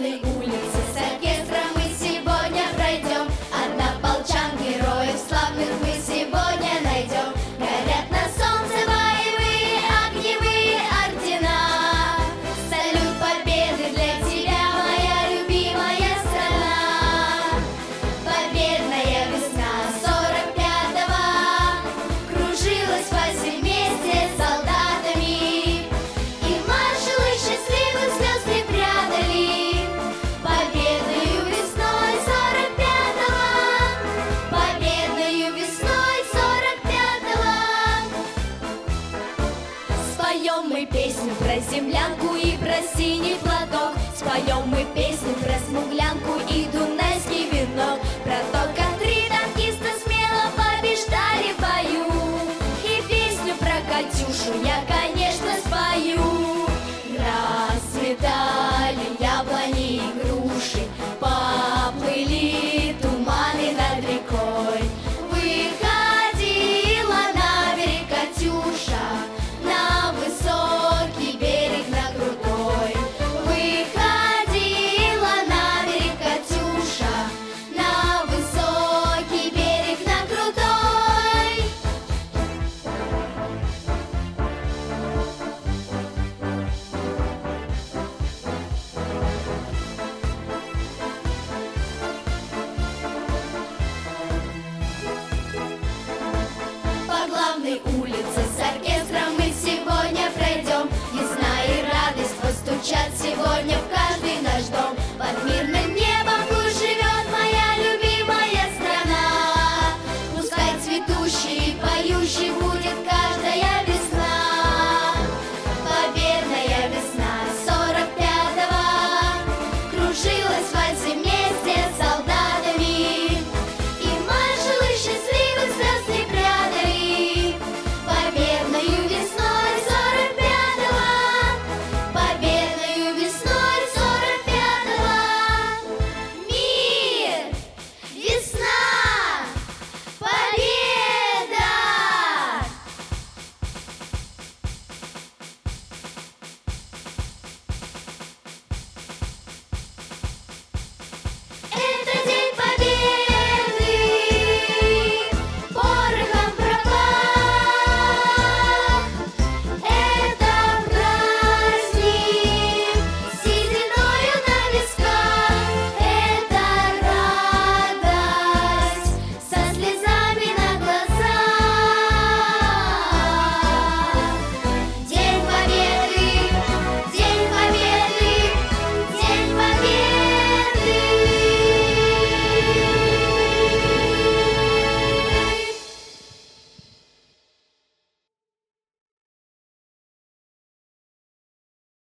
главной улице с оркестром мы сегодня пройдем. Однополчан, героев славных мы сегодня найдем. Горят на солнце боевые огневые ордена. Салют победы для тебя, моя любимая страна. Победная весна 45-го кружилась по вместе с солдатами, и маршалы счастливых слез не прятали. Победною весной 45-го, победною весной 45-го споем мы песню про землянку и про синий платок. Споем мы песню про смуглянку и дунайский венок, про то, как 3 танкиста смело побеждали в бою. И песню про Катюшу я, конечно, спою. Расцветали яблони и груши, поплыли туманы над рекой. Выходила на берег Катюша, на высокий берег, на крутой. Выходила на берег Катюша, на высокий берег, на крутой. По главной улице